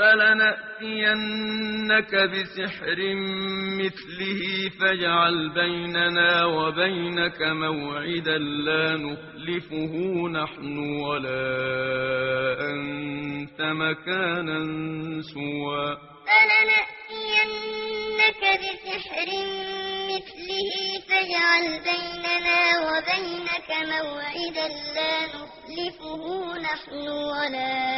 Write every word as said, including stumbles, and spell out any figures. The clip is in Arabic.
فلنأتينك بسحر مثله فاجعل بيننا وبينك موعدا لا نخلفه نحن ولا أنت مكانا سوى فلنأتينك بسحر مثله فاجعل بيننا وبينك موعدا لا نخلفه نحن ولا